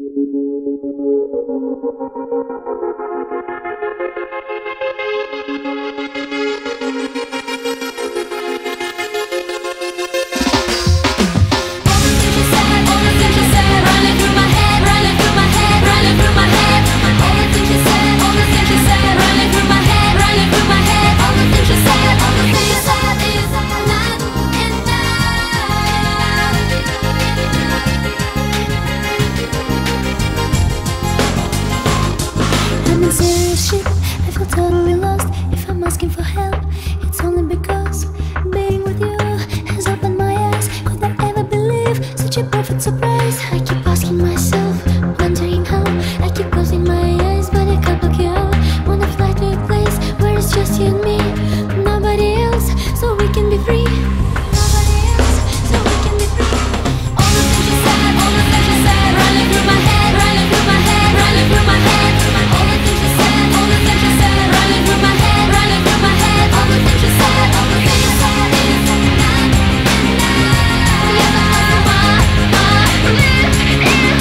I'm in serious shit, I feel totally lost. If I'm asking for help, it's only because being with you has opened my eyes. Could I ever believe such a perfect surprise? I keep asking myself, wondering how. I keep closing my eyes, but I can't block you out. Wanna fly to a place where it's just you and me, nobody else, so we can be free. Nobody else, so we can be free. All the things you said, all the things you said, running through my head, running through my head, running through my head. All the things you said, all the things you said, running through my head, running through my head. All the things you said, all the things you said is not enough. Yes, I know my lips is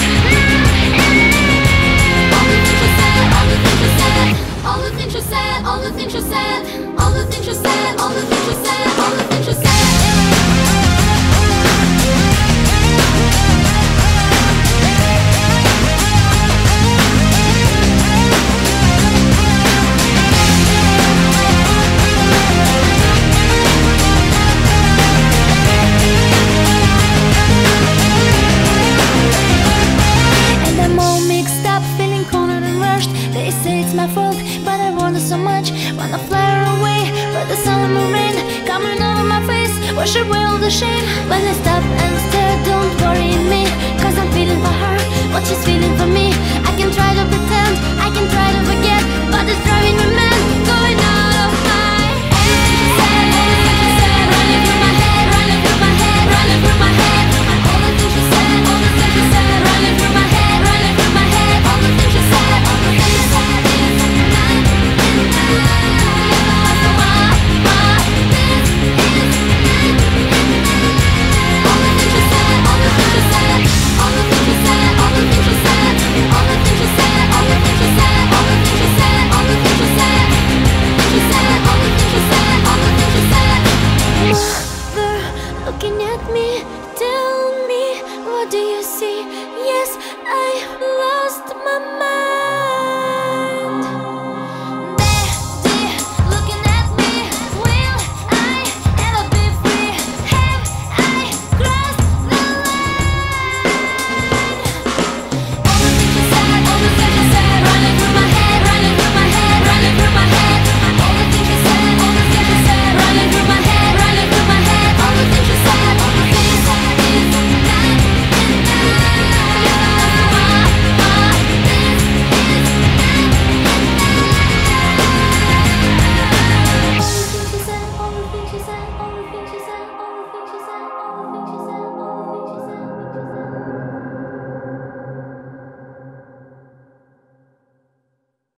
all the things you said, all the things you said, all the things you said, all the things you said, all the things you said, all the things you said, all the things you said. And I'm all mixed up, feeling cornered and rushed. They say it's my fault, but I want it so much. Wanna fly away, but the summer rain coming over my face, wash away all the shame. When I stop and stare, don't worry me, 'cause I'm feeling for her.